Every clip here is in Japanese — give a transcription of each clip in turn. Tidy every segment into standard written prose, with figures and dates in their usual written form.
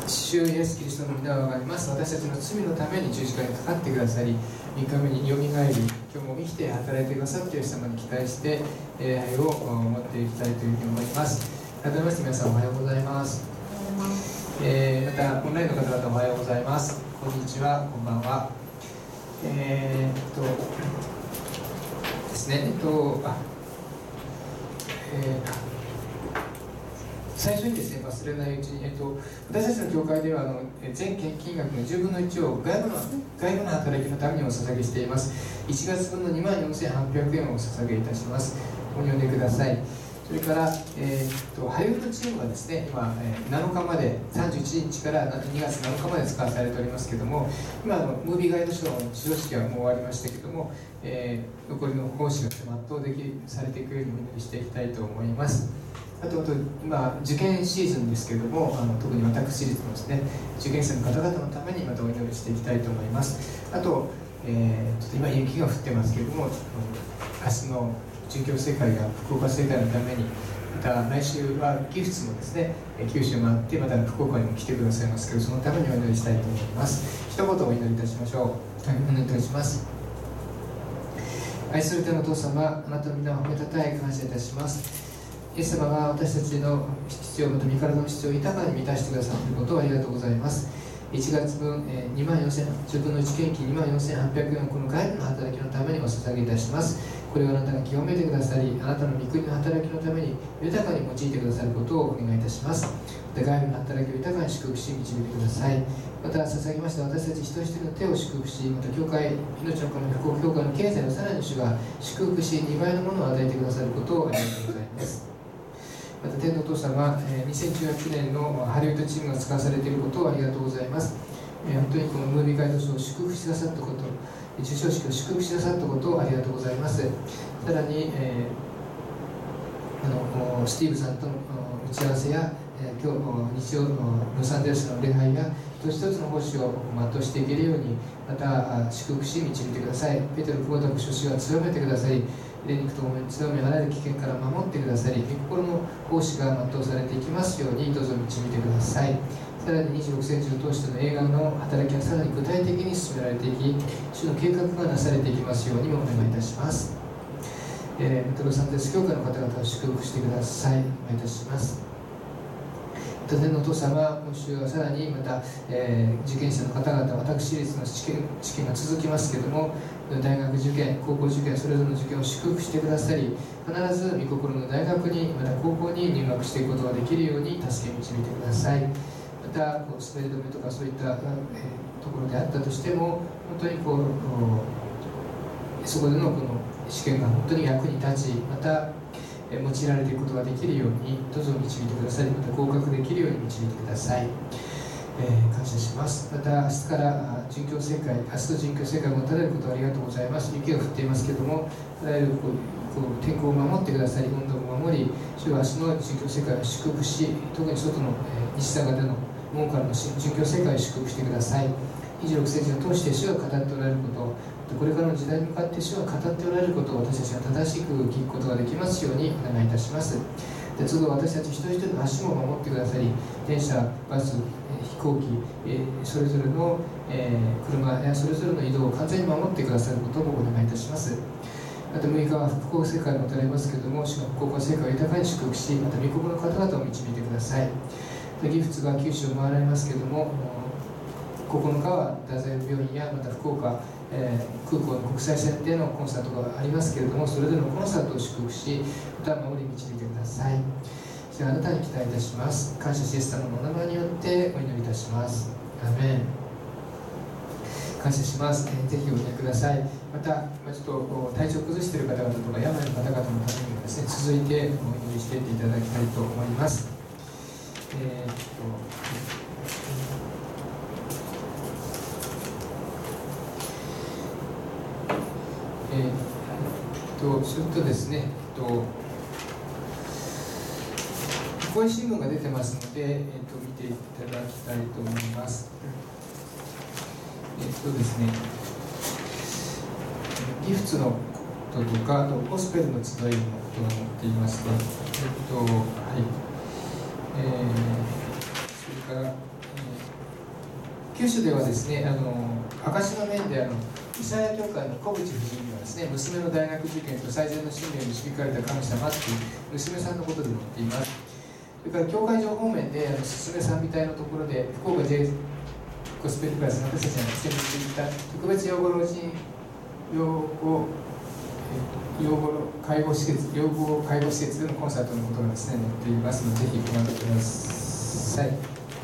主イエスキリストの皆をあがめます。私たちの罪のために十字架にかかってくださり、3日目によみがえり、今日も生きて働いてくださっている様に期待して愛を持っていきたいというふうに思います。改めまして皆さんおはようございます。またオンラインの方々おはようございます。こんにちは、こんばんは。ですね、最初にですね、忘れないうちに、私たちの教会では全献金額の10分の1を外部の働きのためにお捧げしています。1月分の24,800円をお捧げいたします。ご入念ください。それから、ハリウッドチームがですね、今、7日まで、31日から2月7日まで使わされておりますけれども、今ムービーガイドショーの授賞式はもう終わりましたけれども、残りの奉仕が全うされていくようにお祈りしていきたいと思います。あと今受験シーズンですけれども、特に私立のですね、受験生の方々のためにまたお祈りしていきたいと思います。あと、ちょっと今雪が降ってますけれども、明日の準教世界や福岡世界のために、また来週はギフツもですね、九州回ってまた福岡にも来てくださいますけど、そのためにお祈りしたいと思います。一言お祈りいたしましょう。お祈りいたします。愛する天のお父様、あなたの皆を褒めたたえ感謝いたします。イエス様が私たちの必要、また身体の必要を豊かに満たしてくださっていることをありがとうございます。1月分、10分の1献金24,800円をこの外部の働きのためにお捧げいたします。これをあなたが清めてくださり、あなたの御国の働きのために豊かに用いてくださることをお願いいたします。また外部の働きを豊かに祝福し導いてください。また捧げました私たち一人一人の手を祝福し、また教会、命の神復興教会の経済をさらに主が祝福し、2倍のものを与えてくださることをありがとうございます。また天のお父様、2018年のハリウッドチームが使わされていることをありがとうございます。本当にこのムービーガイドショーを祝福してくださったこと、授賞式を祝福してくださったことをありがとうございます。さらに、スティーブさんとの打ち合わせや、今日日曜のロサンゼルスの礼拝や一つ一つの奉仕を全うしていけるように、また祝福し導いてください。ペテロ久保田牧師が強めてくださり、霊肉と強めあらゆる危険から守ってくださり、御心の奉仕が全うされていきますようにどうぞ導いてください。さらに26センチを通しての映画の働きがさらに具体的に進められていき、主の計画がなされていきますようにもお願いいたします。ロサンゼルス教会の方々を祝福してください。お願いいたします。天のお父様、今週はさらにまた、受験生の方々、私立の試験が続きますけれども、大学受験、高校受験、それぞれの受験を祝福してくださり、必ず御心の大学に、また高校に入学していくことができるように助け導いてください。また、滑り止めとかそういった、ところであったとしても、本当にそこでのこの試験が本当に役に立ち、また用いられていくことができるようにどうぞ導いてくださり、また合格できるように導いてください。感謝します。また明日から準教聖会、明日の準教聖会を持たれることをありがとうございます。雪が降っていますけれども、あらゆる天候を守ってくださり、温度を守り、主は明日の準教聖会を祝福し、特に外の西坂での門からの準教聖会を祝福してください。26世紀を通して主が語っておられること、これからの時代に向かって主が語っておられることを私たちが正しく聞くことができますようにお願いいたします。鉄道、私たち一人一人の足も守ってくださり、電車、バス、飛行機、それぞれの、車やそれぞれの移動を完全に守ってくださることをお願いいたします。また6日は復興聖会を持たれますけれども、主が復興聖会を豊かに祝福し、また御心の方々を導いてください。ギフツが九州を回られますけれども、9日は太宰府病院やまた福岡、空港の国際線でのコンサートがありますけれども、それぞれのコンサートを祝福し、また守り導いてください。そしてあなたに期待いたします。感謝しイエス様のお名前によってお祈りいたします。アメン。感謝します。ぜひお祈りください。また、ちょっと体調を崩している方々とか病の方々のためにもですね、続いてお祈りしていっていただきたいと思います。するとですね、こういう新聞が出てますので、見ていただきたいと思います。ですね、ギフツのこととか、あとゴスペルの集いのことが載っていまして、はい、それから、 九州ではですね、証の面でイサヤ教会の小淵夫人にはですね、娘の大学受験と最善の使命を導かれた神様っていう娘さんのことで載っています。それから教会情報面で、すすめ賛美隊のところで、福岡 J ゴスペルクラスの私たちが設立していた特別養護老人養護介護施設でのコンサートのことがですね、載っていますので、ぜひご覧ください。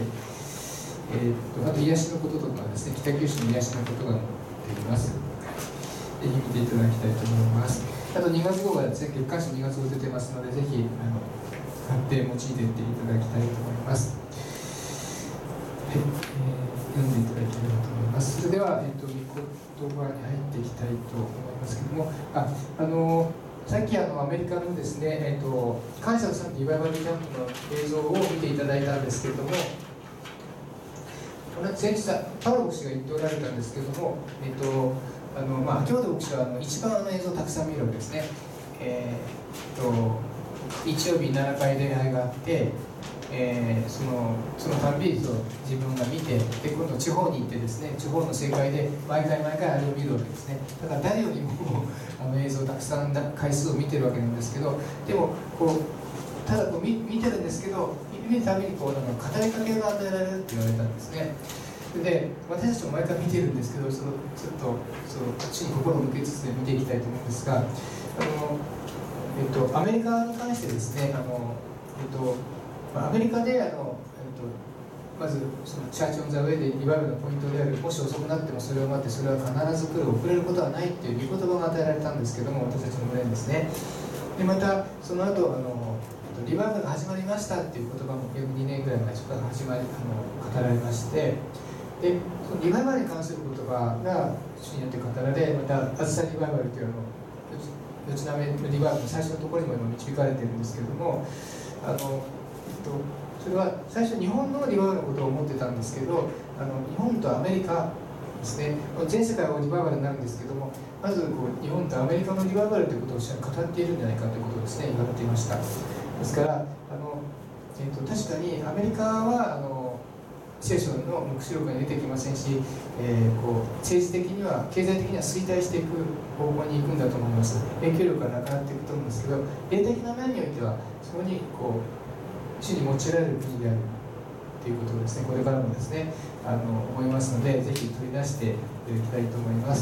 あと癒しのこととかですね、北九州の癒しのことが載っています。ぜひ見ていただきたいと思います。あと2月号がですね、月刊誌2月号出てますので、ぜひ買って用いていっていただきたいと思います。はい、読んでいただければと思います。それでは、御言葉に入っていきたいと思いますけれども、さっきアメリカのですね、感謝の賛美リバイバルキャンプの映像を見ていただいたんですけれども、先日パウロ牧師が言っておられたんですけれども、京都牧師は一番映像をたくさん見るわけですね。日曜日7回礼拝があって、そのたんび自分が見て、で今度地方に行ってですね、地方の正会で毎回あれを見るわけですね。だから誰よりも映像をたくさん回数を見てるわけなんですけど、でもただ見てるんですけど、見るたびに語りかけが与えられるって言われたんですね。で私たちも毎回見てるんですけど、ちょっとこっちに心を向けつつ見ていきたいと思うんですが、アメリカに関してですね、アメリカでまずそのチャーチ・オン・ザ・ウェイでリバイバルのポイントである、もし遅くなってもそれを待って、それは必ず来る、遅れることはないっていう御言葉が与えられたんですけども、私たちの胸にですね。でまたその後リバイバルが始まりましたっていう言葉も約2年ぐらい前から語られまして、でそのリバイバルに関する言葉が主によって語られ、またあずさリバイバルという四つなめのリバイバルの最初のところにも今導かれているんですけれども、それは最初日本のリバイバルのことを思ってたんですけど、日本とアメリカですね、全世界はリバイバルになるんですけども、まず日本とアメリカのリバイバルということを語っているんじゃないかということをですね、言われていました。ですから確かにアメリカは聖書の黙示録に出てきませんし、政治的には経済的には衰退していく方向に行くんだと思います。影響力がなくなっていくと思うんですけど、霊的な面においてはそこに主に用いられる国であるということをですね、これからもですね思いますので、ぜひ取り出していただきたいと思います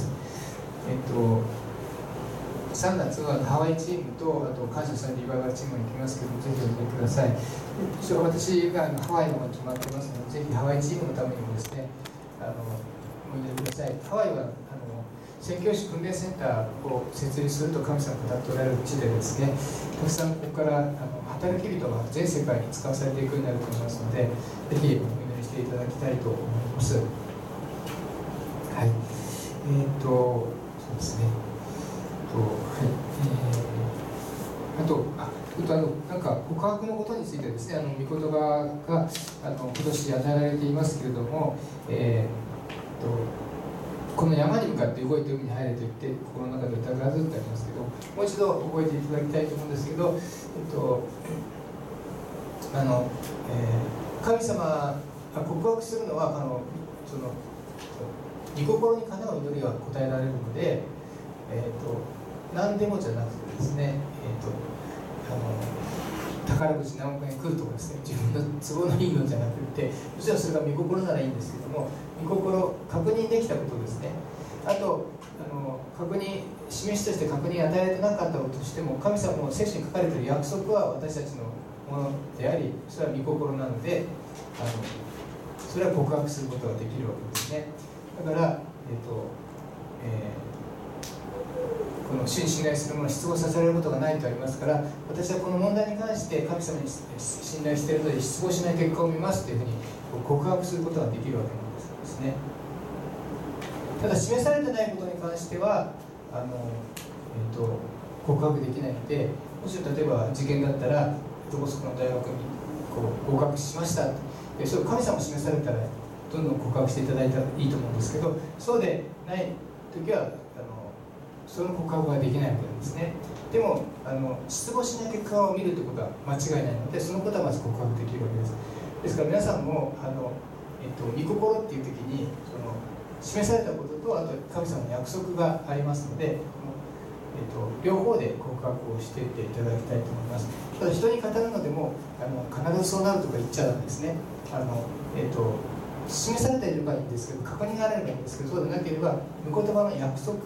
。3月はハワイチームと、あと感謝さんリバイバルチームに行きますけども、ぜひおいでください。一応私がハワイの方に決まってますので、ぜひハワイチームのためにもですね、おいでください。ハワイは宣教師訓練センターを設立すると神様が語っておられる地でですね、たくさんここから働き人が全世界に使わされていくようになると思いますので、ぜひお祈りしていただきたいと思います。はい。そうですね。なんか告白のことについてですね、御言葉が今年与えられていますけれども、この山に向かって動いて海に入れと言って心の中で歌がずっとありますけど、もう一度覚えていただきたいと思うんですけど、神様が告白するのは御心にかなう祈りが答えられるので、何でもじゃなくてですね、宝くじ何億円来るとかですね、自分の都合のいいのじゃなくて、もちろんそれが御心ならいいんですけども、御心確認できたことですね。あと確認示しとして確認与えられてなかったこととしても、神様の聖書に書かれている約束は私たちのものであり、それは御心なのでそれは告白することができるわけですね。だからこの主に信頼するものを失望させられることがないとありますから、私はこの問題に関して神様に信頼しているので失望しない結果を見ますというふうに告白することができるわけなんですね。ただ示されてないことに関しては告白できないので、もし例えば受験だったらどこそこの大学に合格しました、それを神様示されたらどんどん告白していただいたらいいと思うんですけど、そうでない時はその告白ができないわけなんですね。でも失望しない結果を見るということは間違いないので、そのことはまず告白できるわけです。ですから皆さんも御心っていう時に示されたことと、あと神様の約束がありますので、両方で告白をしていっていただきたいと思います。ただ人に語るのでも必ずそうなるとか言っちゃうんですね。示されていればいいんですけど、確認があればいいんですけど、そうでなければ御言葉の約束、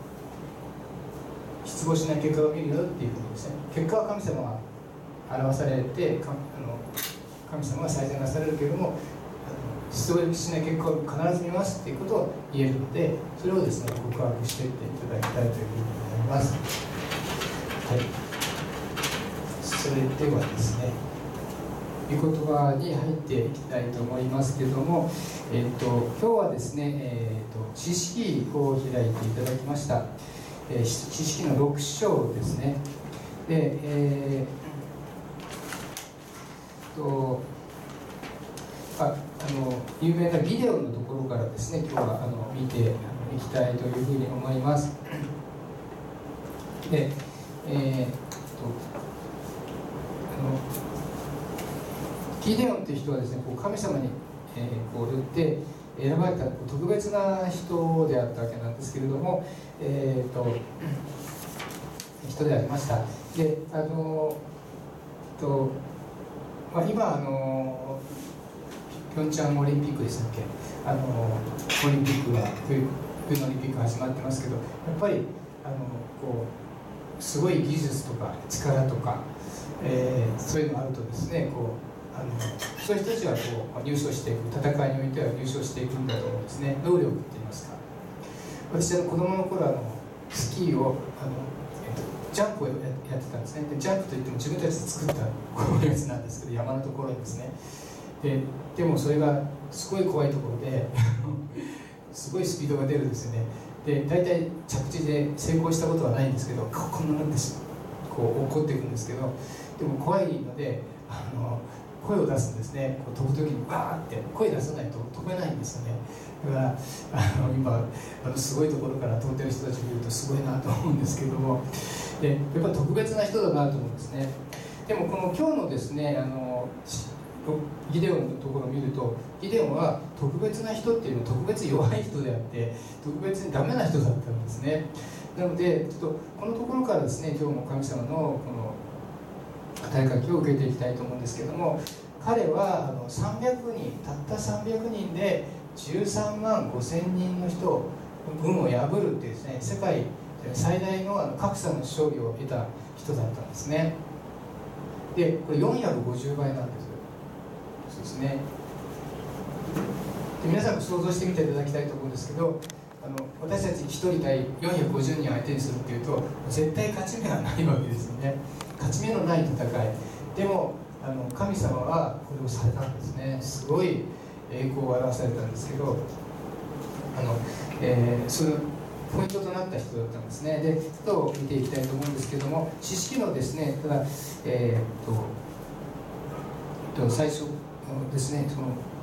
失望しない結果を見るよっていうことですね。結果は神様が表されて、神様が最善なされるけれども、失望しない結果を必ず見ますっていうことを言えるので、それをですね告白していっていただきたいというふうに思います。はい、それではですね、御言葉に入っていきたいと思いますけれども、今日はですね、知識を開いていただきました。知識の6章ですね。で、有名なギデオンのところからですね、今日は見ていきたいというふうに思います。で、ギデオンという人はですね、神様によって選ばれた特別な人であったわけなんですけれども、人でありました。で、今ピョンチャンオリンピックでしたっけ、オリンピックが冬のオリンピック始まってますけど、やっぱりすごい技術とか力とか、そういうのがあるとですね、そういう人たちは入賞していく、戦いにおいては入賞していくんだと思うんですね。能力って言いますか。私は子供の頃スキーをジャンプをやってたんですね。でジャンプといっても自分たちで作ったやつなんですけど、山のところにですね。でもそれがすごい怖いところですごいスピードが出るんですよね。で大体着地で成功したことはないんですけど、こんななんです落っこっていくんですけど、でも怖いので声を出すんですね。飛ぶ時にバーって声出さないと飛べないんですよね。だから今すごいところから飛んでる人たちを見るとすごいなと思うんですけども、でやっぱり特別な人だなと思うんですね。でも今日のですねギデオンのところを見ると、ギデオンは特別な人っていうのは特別弱い人であって、特別にダメな人だったんですね。なのでちょっとこのところからですね、今日も神様のこの語りかけを受けていきたいと思うんですけども、彼は300人、たった300人で13万5千人の人軍を破るっていうですね、世界最大の格差の勝利を得た人だったんですね。でこれ450倍なんです。そうですね。で皆さんも想像してみていただきたいと思うんですけど、私たち1人対450人を相手にするっていうと絶対勝ち目はないわけですよね。勝ち目のない戦いでも神様はこれをされたんですね。すごい栄光を表されたんですけど、そのポイントとなった人だったんですね。でちょっと見ていきたいと思うんですけども、知識のですね、ただ最初ですね、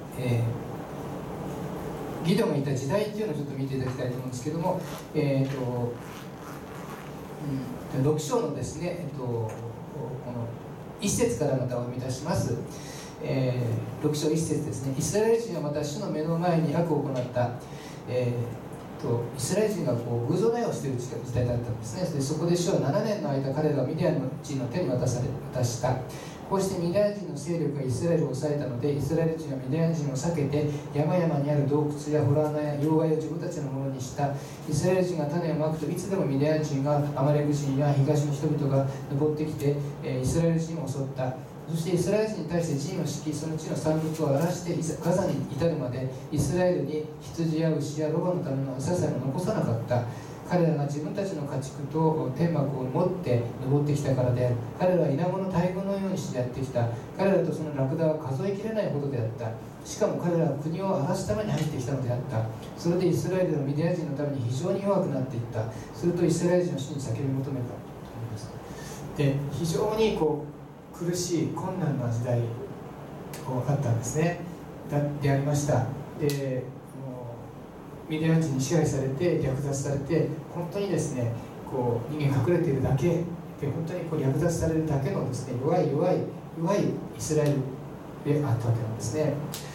ギデオンがいた時代っていうのをちょっと見ていただきたいと思うんですけども、6章のですね、この1節からまたお読みいたします。6章1節ですね。イスラエル人はまた主の目の前に悪を行った、イスラエル人が偶像礼をしている時代だったんですね。でそこで主は7年の間彼らをミディアンの人の手に渡した。こうしてミディアン人の勢力がイスラエルを抑えたので、イスラエル人はミディアン人を避けて山々にある洞窟や洞穴や要害を自分たちのものにした。イスラエル人が種をまくといつでもミディアン人がアマレク人や東の人々が登ってきてイスラエル人を襲った。そしてイスラエル人に対して陣を敷き、その地の産物を荒らしてガザに至るまでイスラエルに羊や牛やロバのためのささえも残さなかった。彼らが自分たちの家畜と天幕を持って登ってきたからである。彼らは稲子の大群のようにしてやってきた。彼らとそのラクダは数えきれないほどであった。しかも彼らは国を荒らすために入ってきたのであった。それでイスラエルのミディア人のために非常に弱くなっていった。するとイスラエル人の主に叫び求めたと思います。で非常に苦しい困難な時代があったんですね。でありました。でミディアン人に支配されて略奪されて、本当にですね人間隠れているだけで、本当に略奪されるだけのですね弱いイスラエルであったわけなんですね。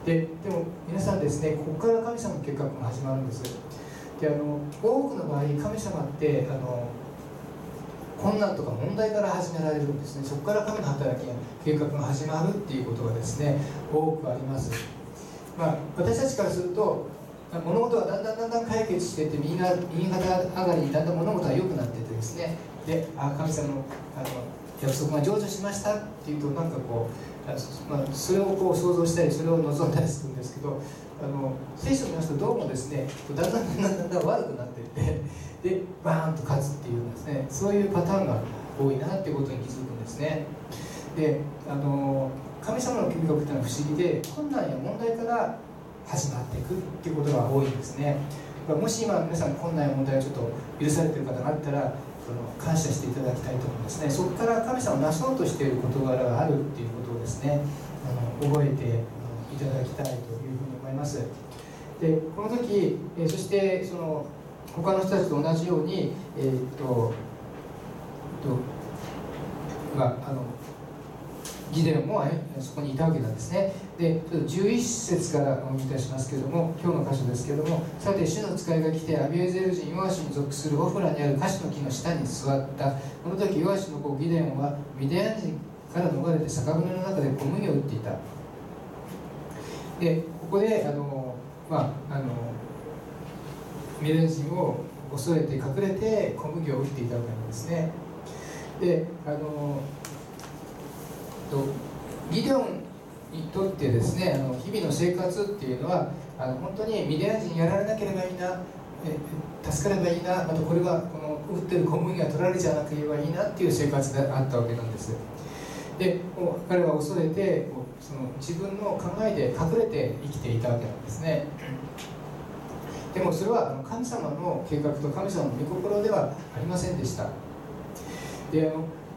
でも皆さんですね、ここから神様の計画が始まるんです。で多くの場合、神様って困難とか問題から始められるんですね。そこから神の働きや計画が始まるっていうことがですね、多くあります。私たちからすると物事はだんだん解決していって右肩上がりにだんだん物事が良くなっていってですね、で神様の約束が成就しましたっていうと、なんかこう、それをこう想像したりそれを望んだりするんですけど、聖書を見ますとどうもですね、だんだん悪くなっていってでバーンと勝つっていうですね、そういうパターンが多いなっていうことに気づくんですね。で神様の計画っていうのは不思議で、困難や問題から始まっていくっていうことが多いんですね。もし今皆さん困難や問題をちょっと許されている方があったら、感謝していただきたいと思うんですね。そこから神様をなそうとしている事柄があるっていうことをですね、覚えていただきたいというふうに思います。でこの時、そして他の人たちと同じようにギデオンもそこにいたわけなんですね。でちょっと11節からお読みいたしますけれども、今日の箇所ですけれども、さて主の使いが来てアビエゼル人ヨアシに属するオフラにあるカシの木の下に座った。この時ヨアシの子ギデオンはミディアン人から逃れて酒舟の中で小麦を売っていた。でここでミディアン人を恐れて隠れて小麦を売っていたわけなんですね。でギデオンにとってですね、日々の生活っていうのは本当にミディアン人にやられなければいいな、助かればいいな、またこれはこの売ってる小麦が取られちゃわなければいいなっていう生活があったわけなんです。で彼は恐れて自分の考えで隠れて生きていたわけなんですね。でもそれは神様の計画と神様の御心ではありませんでした。で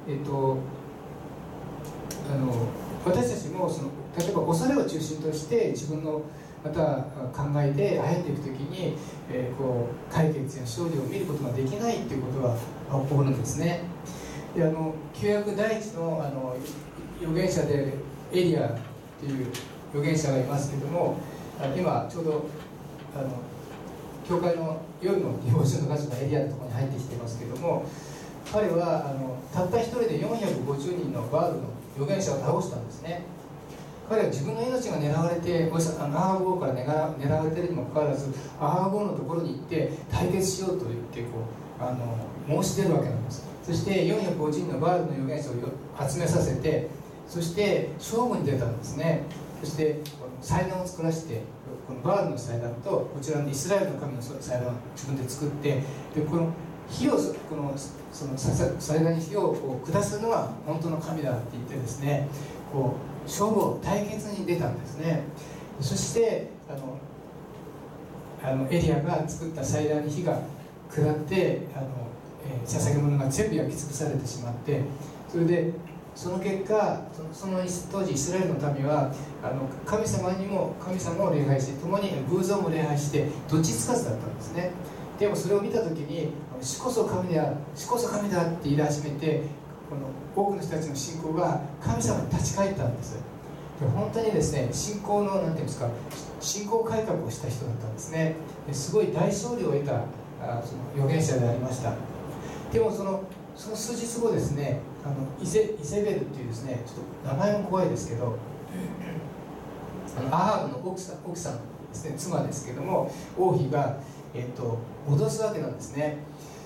私たちも例えば恐れを中心として自分のまた考えで歩んでいくときに、解決や勝利を見ることができないということが起こるんですね。で旧約第一の預言者でエリアという預言者がいますけれども、今ちょうど教会の夜のディボーションの箇所がエリアのところに入ってきていますけれども、彼はたった一人で450人のバールの預言者を倒したんですね。彼は自分の命が狙われてアハブ王から狙われているにもかかわらず、アハブ王のところに行って対決しようと言って申し出るわけなんです。そして450人のバールの預言者を集めさせて、そして勝負に出たんですね。そして祭壇を作らせて、このバールの祭壇とこちらのイスラエルの神の祭壇を自分で作って、でこの火をその祭壇に火を下すのは本当の神だって言ってですね、勝負を対決に出たんですね。そしてエリアが作った祭壇に火が下って捧げ物が全部焼き尽くされてしまって、それでその結果その当時イスラエルの民は神様を礼拝し、共に偶像も礼拝してどっちつかずだったんですね。でもそれを見た時に主こそ神だ、主こそ神だって言い始めて、多くの人たちの信仰が神様に立ち返ったんです。で本当にですね、信仰のなんていうんですか、信仰改革をした人だったんですね。ですごい大勝利を得たその預言者でありました。でもその数日後ですね、イゼベルっていうですね、ちょっと名前も怖いですけど、アハブの奥さんですね、妻ですけども、王妃が脅すわけなんですね。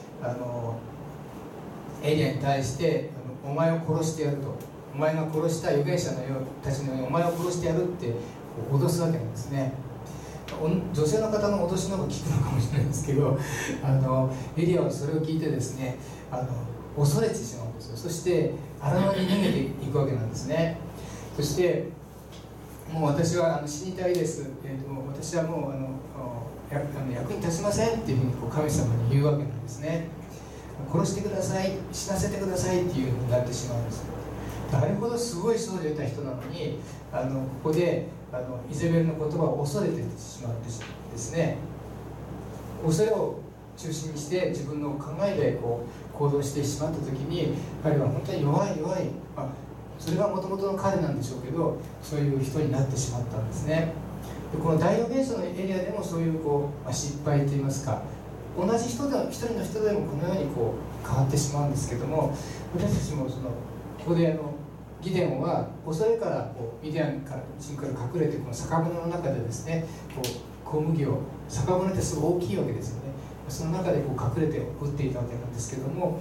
エリアに対してお前を殺してやると、お前が殺した預言者のたちのようにお前を殺してやるって脅すわけなんですね。女性の方の脅しの方が効くのかもしれないですけど、エリアはそれを聞いてですね、恐れてしまうんですよ。そして荒野に逃げていくわけなんですね。そしてもう私は死にたいです、私はもう役に立ちませんっていうふうに神様に言うわけなんですね。殺してください、死なせてくださいっていうふうになってしまうんです。あれほどすごい勝利を得た人なのに、ここでイゼベルの言葉を恐れてしまってですね、恐れを中心にして自分の考えで行動してしまった時に、彼は本当に弱い、それがもともとの彼なんでしょうけど、そういう人になってしまったんですね。 この第4元素のエリアでもそういう失敗といいますか、同じ人でも一人の人でもこのように変わってしまうんですけども、私たちもここでギデオンは恐れからミディアンから人から隠れてこの酒舟の中でですね小麦を、酒舟ってすごい大きいわけですよね。その中で隠れて打っていたわけなんですけども、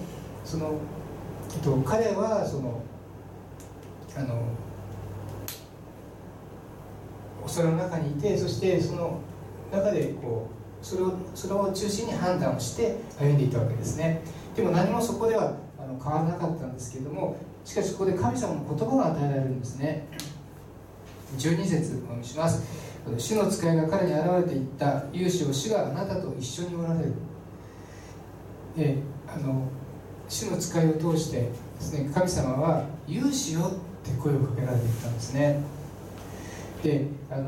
彼は恐れの中にいて、そしてその中でそれを中心に判断をして歩んでいたわけですね。でも何もそこでは変わらなかったんですけれども、しかしここで神様の言葉が与えられるんですね。12節お読みします。主の使いが彼に現れていった。勇士を主があなたと一緒におられる。で主の使いを通してですね、神様は勇士よって声をかけられていったんですね。で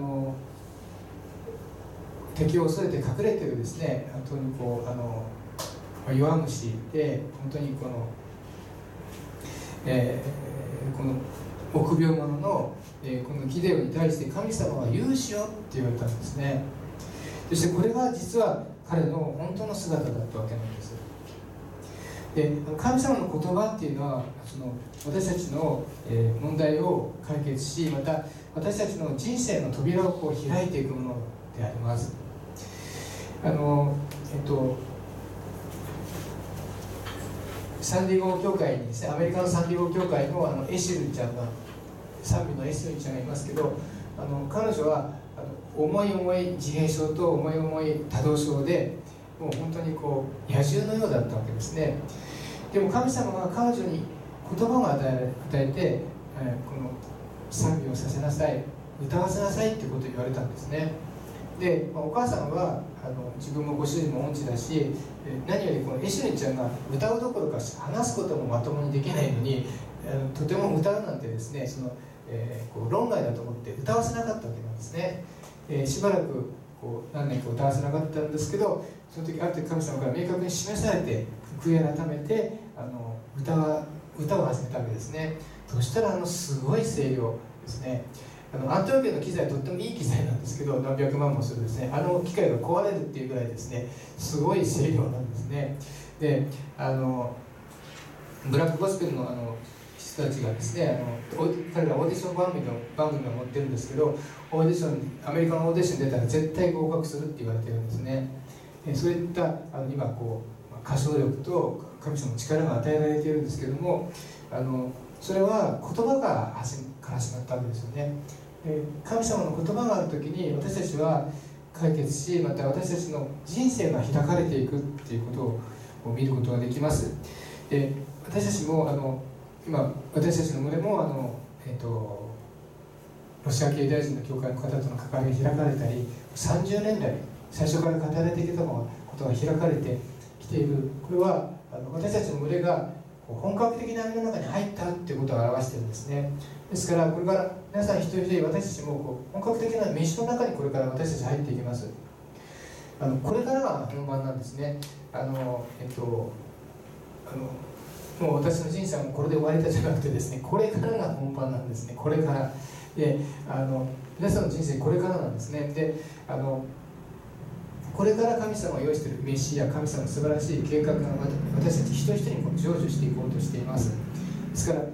敵を恐れて隠れているですね、本当に弱虫で、本当にこの臆病者の、このギデオンに対して神様は勇士よって言われたんですね。そしてこれが実は彼の本当の姿だったわけなんです。で神様の言葉っていうのは私たちの問題を解決し、また私たちの人生の扉を開いていくものであります。サンディエゴ教会にですね、アメリカのサンディエゴ教会のエシルちゃんが、賛美のエシルちゃんがいますけど、彼女は重い自閉症と重い多動症で、もう本当に野獣のようだったわけですね。でも神様が彼女に言葉を与えて、この賛美をさせなさい、歌わせなさいってことを言われたんですね。で、お母さんは自分もご主人も音痴だし、何よりこのエシュリちゃんが歌うどころか話すこともまともにできないのに、とても歌うなんてですね、論外だと思って歌わせなかったわけなんですね。しばらく何年か歌わせなかったんですけど、その時ある時神様から明確に示されて、悔い改めて歌を始めたわけですね。そしたらすごい声量ですね。アントニオ家の機材はとってもいい機材なんですけど、何百万もするですね、機械が壊れるっていうぐらいですね、すごい声量なんですね。でブラックゴスペルの人たちがですね、彼らオーディション番組を持ってるんですけど、アメリカのオーディションに出たら絶対合格するって言われてるんですね。そういった今歌唱力と神様の力が与えられているんですけども、それは言葉から始まったわけですよね。神様の言葉があるときに私たちは解決し、また私たちの人生が開かれていくっていうことを見ることができます。で私たちも今私たちの群れもロシア系ユダヤ人の教会の方との関わりが開かれたり、30年来最初から語られてきたことが開かれてきている。これは私たちの群れが本格的な網の中に入ったっていうことを表しているんですね。ですからこれから皆さん一人一人、私たちも本格的な飯の中にこれから私たち入っていきます。これからが本番なんですね。もう私の人生はこれで終わりだじゃなくてですね、これからが本番なんですね。これからで皆さんの人生これからなんですね。でこれから神様が用意しているメシア、神様の素晴らしい計画が私たち一人一人に成就していこうとしています。ですから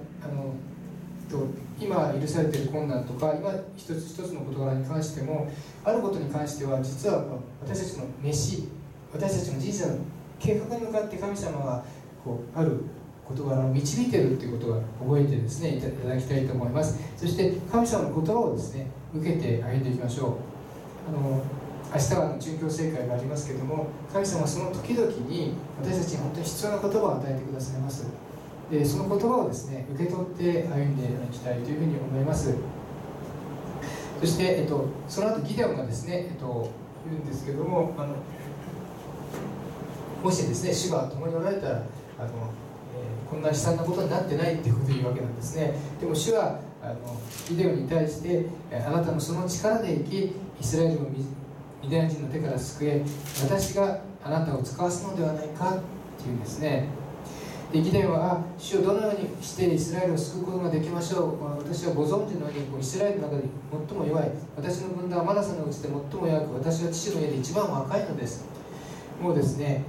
今許されている困難とか、今一つ一つの事柄に関しても、あることに関しては実は私たちの私たちの人生の計画に向かって神様がある事柄を導いているということは覚えてですねいただきたいと思います。そして神様の言葉をですね受けて歩んでいきましょう。明日は殉教聖会がありますけれども、神様はその時々に私たちに本当に必要な言葉を与えてくださいます。でその言葉をですね受け取って歩んでいきたいというふうに思います。そして、その後ギデオンがですね、言うんですけども、もしですね主が共におられたらこんな悲惨なことになってないっていうことを言うわけなんですね。でも主はギデオンに対してあなたのその力で生き、イスラエルをミディアン人の手から救え、私があなたを使わすのではないかっていうんですね。 でギデオンは、主をどのようにしてイスラエルを救うことができましょう。私はご存知のようにイスラエルの中で最も弱い、私の分断はマナセのうちで最も弱く、私は父の家で一番若いのです。もうですね、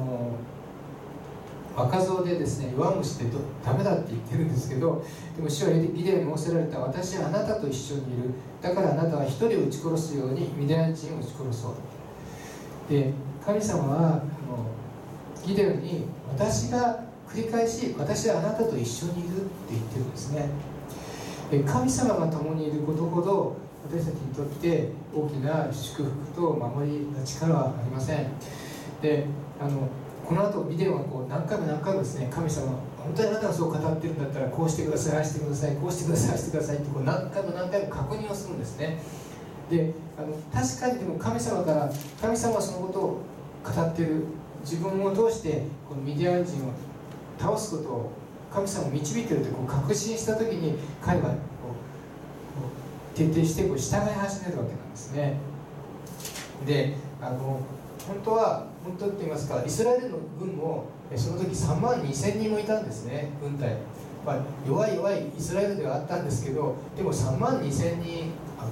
若造でですね、弱虫ってダメだって言ってるんですけど、でも主はギデオンに仰せられた。私はあなたと一緒にいる。だからあなたは一人を撃ち殺すようにミディアン人を撃ち殺そう。で、神様はギデオンに、私が繰り返し、私はあなたと一緒にいるって言ってるんですね。神様が共にいることほど私たちにとって大きな祝福と守りの力はありません。で、この後ビデオは何回も何回もですね、神様、本当にあなたがそう語ってるんだったらこうしてください、ああしてください、こうしてください、ああしてくださいって何回も何回も確認をするんですね。で、確かにでも神様はそのことを語ってる。自分を通してこのミディアン人を倒すことを神様を導いていると確信した時に、彼は徹底して従い始めるわけなんですね。で、本当って言いますか、イスラエルの軍もその時3万2000人もいたんですね、軍隊。弱いイスラエルではあったんですけど、でも3万2000人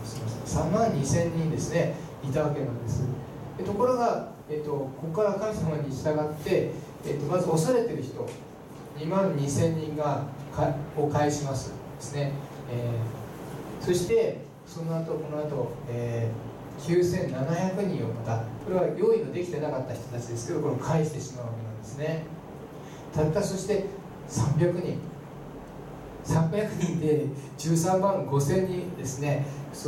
ですね、いたわけなんです。ところが、ここから神様に従って、まず恐れてる人2万2000人を返しますですね。そしてこの後、9700人をまた、これは用意のできてなかった人たちですけど、これを返してしまうわけなんですね。そして300人で13万5000人ですね。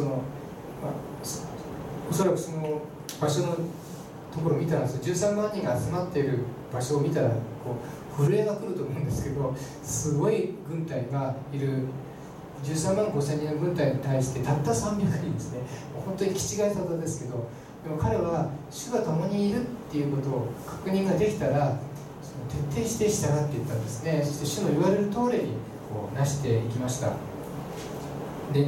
おそらくその場所のところを見たら、13万人が集まっている場所を見たら震えが来ると思うんですけど、すごい軍隊がいる13万5000人の軍隊に対してたった300人ですね。本当に気違い沙汰ですけど、でも彼は主が共にいるっていうことを確認ができたら、徹底して従っていったんですね。そして主の言われる通りになしていきました。で、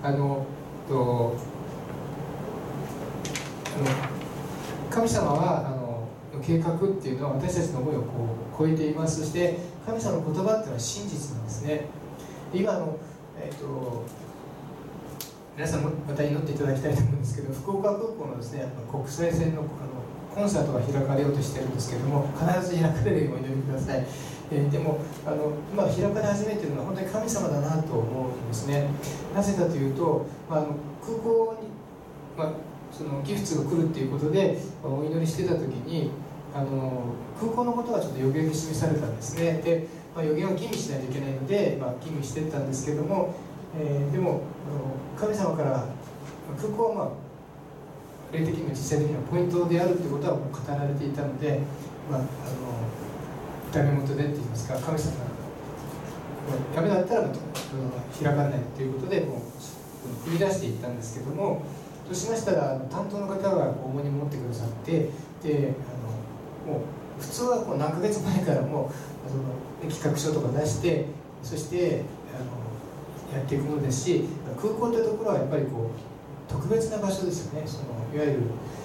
神様は計画っていうのは私たちの思いを超えています。そして神様の言葉っていうのは真実なんですね。今皆さんもまた祈っていただきたいと思うんですけど、福岡空港のですね、国際線のコンサートが開かれようとしてるんですけども、必ず開かれるようにお祈りください。でも今開かれ始めているのは本当に神様だなと思うんですね。なぜかというと、空港に、そのギフツが来るっていうことでお祈りしてた時に、空港のことはちょっと予言で示されたんですね。で、予言は吟味しないといけないので、吟味してったんですけども、でも神様から空港は霊的にも実際的にもポイントであるということはもう語られていたので、ダメ元でって言いますか、神様がダメだったら開かないということでもう踏み出していったんですけども、そうしましたら担当の方が重荷に持ってくださって、でもう普通は何ヶ月前からもう企画書とか出して、そしてやっていくものですし、空港というところはやっぱり特別な場所ですよね。いわゆる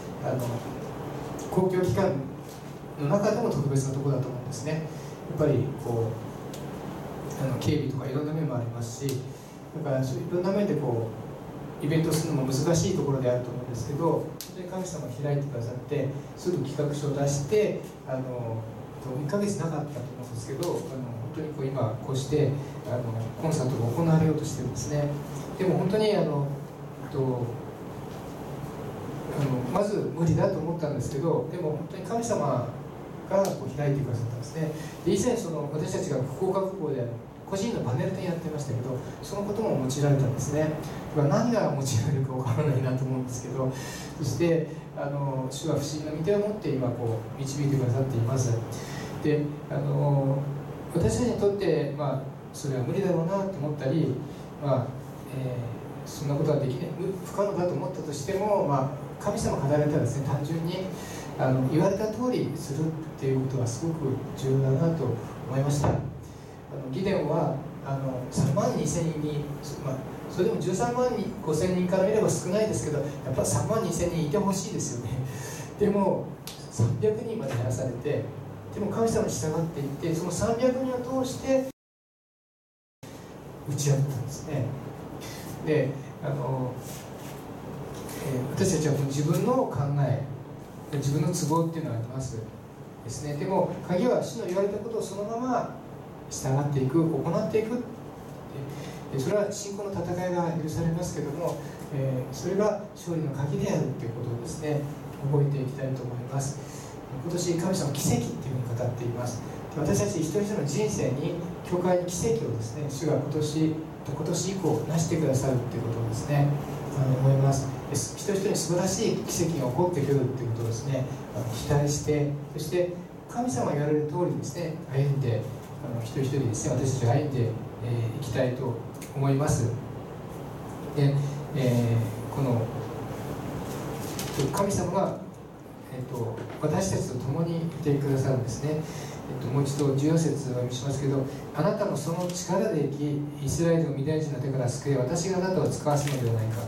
公共機関の中でも特別なところだと思うんですね。やっぱり警備とかいろんな面もありますし、だからそういろんな面でイベントするのも難しいところであると思うんですけど、本当に神様が開いてくださってすぐ企画書を出して、1ヶ月なかったと思うんですけど、本当に今こうしてコンサートが行われようとしてるんですね。でも本当にまず無理だと思ったんですけど、でも本当に神様が開いてくださったんですね。で、以前私たちが福岡空港で個人のパネル展やってましたけど、そのことも用いられたんですね。何が用いられるかわからないなと思うんですけど、そして主は不思議な御手を持って今導いてくださっています。で、私たちにとって、それは無理だろうなと思ったり、そんなことはできない、不可能だと思ったとしても、神様が語られたらですね、単純に言われた通りするっていうことはすごく重要だなと思いました。ギデオンは3万2000人に、それでも13万5000人から見れば少ないですけど、やっぱ3万2000人いてほしいですよね。でも300人まで減らされて、 でも神様に従っていって、その300人を通して打ち破ったんですね。で私たちは自分の考え、自分の都合っていうのがありますですね。でも鍵は主の言われたことをそのまま従っていく、行っていく。それは信仰の戦いが許されますけども、それが勝利の鍵であるということをですね、覚えていきたいと思います。今年神様は奇跡っていうふうに語っています。私たち一人一人の人生に、教会に奇跡をですね、主が今年以降成してくださるということをですね、思います。一人一人に素晴らしい奇跡が起こってくるということをですね、期待して、そして神様が言われる通りですね、歩んで、一人一人ですね、私たちが歩んでいきたいと思います。で、この神様が、私たちと共にいてくださるんですね。もう一度14節をお読みしますけど、あなたのその力で生き、イスラエルのミディア人の手から救い、私があなたを使わせるのではないか。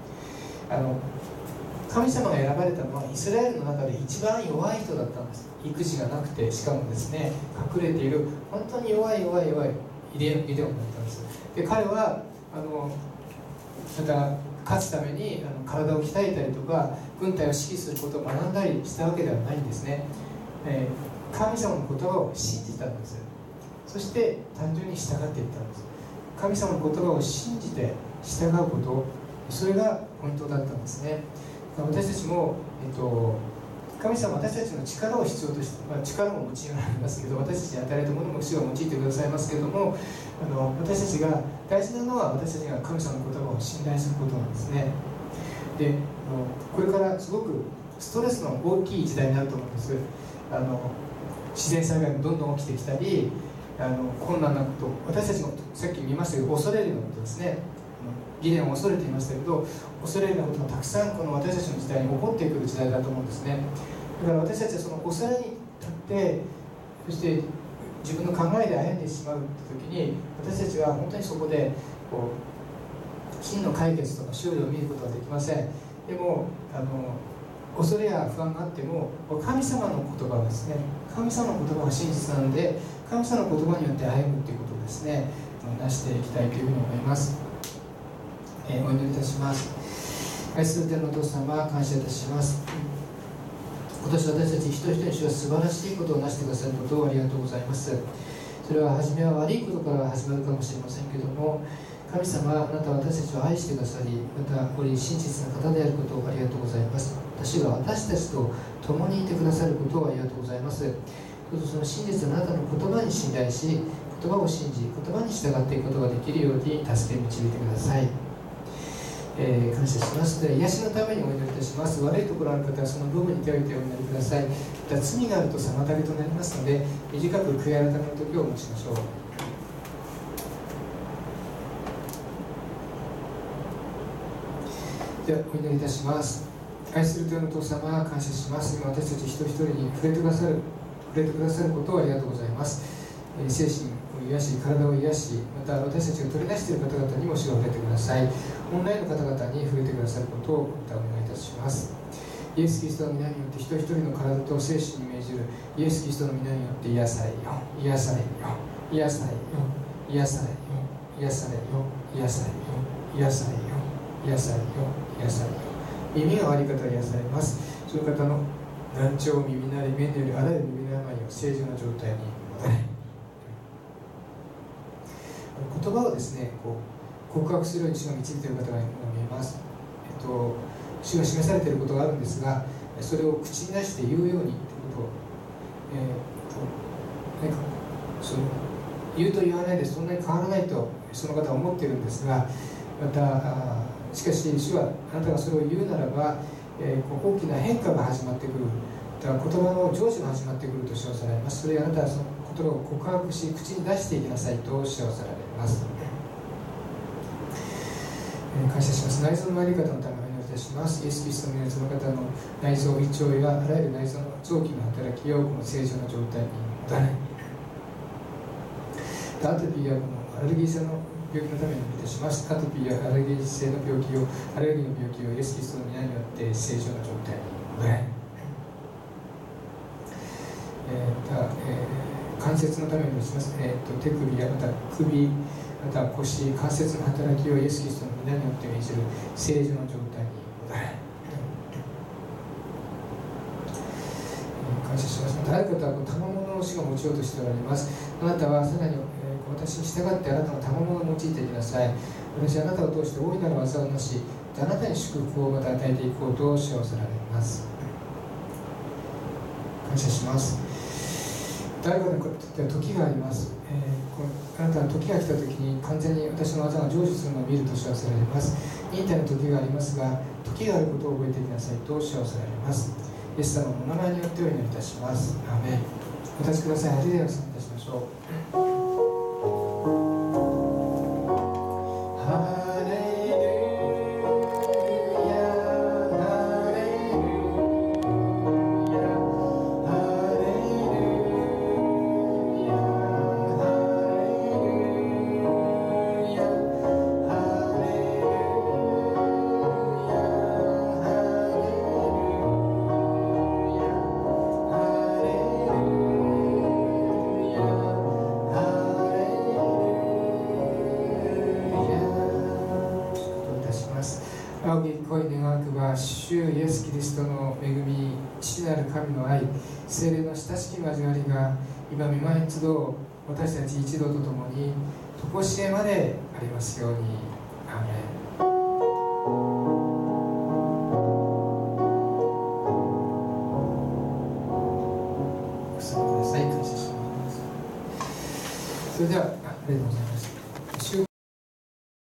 神様が選ばれたのはイスラエルの中で一番弱い人だったんです。育児がなくて、しかもですね、隠れている本当に弱いイデオンだったんです。で、彼はまた勝つために体を鍛えたりとか軍隊を指揮することを学んだりしたわけではないんですね。神様の言葉を信じたんです。そして単純に従っていったんです。神様の言葉を信じて従うこと、それがポイントだったんですね。私たちも、神様は私たちの力を必要として、力も用いられますけど、私たちに与えられたものも主が用いてくださいますけれども、私たちが大事なのは、私たちが神様の言葉を信頼することなんですね。で、これからすごくストレスの大きい時代になると思うんです。自然災害もどんどん起きてきたり、困難なこと、私たちもさっき見ましたけど、恐れるようなことですね。ギデオンを恐れていましたけど、恐れるようなことがたくさんこの私たちの時代に起こってくる時代だと思うんですね。だから私たちはその恐れに立って、そして自分の考えで歩んでしまうときに、私たちは本当にそこで真の解決とか勝利を見ることはできません。でも恐れや不安があっても、神様の言葉はですね、神様の言葉が真実なので、神様の言葉によって歩むということをですね、成していきたいというふうに思います。お祈りいたします。愛する天のお父様、感謝いたします。今年私たち一人一人に主は素晴らしいことを成してくださることをありがとうございます。それは初めは悪いことから始まるかもしれませんけども、神様、あなたは私たちを愛してくださり、またこれ真実な方であることをありがとうございます。主が私たちと共にいてくださることをありがとうございます。どうぞその真実なあなたの言葉に信頼し、言葉を信じ、言葉に従っていくことができるように助け導いてください。感謝しますので、癒しのためにお祈りいたします。悪いところある方はその部分に手を置いてお祈りください。また罪があると妨げとなりますので、短く悔い改めの時を持ちましょう。ではお祈りいたします。愛する天のお父様、感謝します。今私たち一人一人に触れてくださることをありがとうございます。精神を癒し、体を癒し、また私たちが取り出している方々にも主が触れてください。オンラインの方々に触れてくださることをまたお願いいたします。イエス・キリストの皆によって一人一人の体と精神に命じるイエス・キリストの皆によって癒されよ、癒されよ、癒されよ、癒されよ、癒されよ、癒されよ、癒されよ、癒されよ、癒されよ。耳が悪い方は癒されます。その方の難聴、耳鳴り、目によるあらゆる耳の病を正常な状態に戻れ。言葉をですね、告白するように主が導いている方が見えます。主が示されていることがあるんですが、それを口に出して言うようにということを、言うと言わないでそんなに変わらないとその方は思っているんですが、またしかし主はあなたがそれを言うならば、大きな変化が始まってくる、言葉の成就が始まってくると主はされます。それであなたはその言葉を告白し口に出していきなさいと主はされます。感謝します。内臓の在り方のためにお祈りいたします。イエス・キリストの皆その方の内臓、胃腸やあらゆる内臓の臓器の働きをこの正常な状態に戻れ。アトピーやこのアレルギー性の病気のためにお祈りいたします。アトピーやアレルギー性の病気を、アレルギーの病気をイエス・キリストの皆によって正常な状態に戻れ。 た、関節のためにします、手首やまた首また腰関節の働きをイエス・キリストの皆によって命じる正常の状態に戻れ、感謝します。またある方は賜物を主が用いようとしておられます。あなたはさらに私に従ってあなたの賜物を用いていきなさい。私はあなたを通して大いなる技をなし、あなたに祝福をまた与えていこうと主はおさられます。感謝します。誰かの時は時があります。あなたは時が来た時に完全に私の技が成就するのを見ると主はさられます。忍耐の時がありますが、時があることを覚えていきなさいと主はさられます。イエス様のお名前によってお祈りいたします。アーメン。お立ちください。ハレルヤを賛美いたしましょう。主イエス・キリストの恵み、父なる神の愛、聖霊の親しき交わりが今御前に集う私たち一同とともに常しえまでありますように。アーメン。お座りください。感謝します。それではありがとうございました。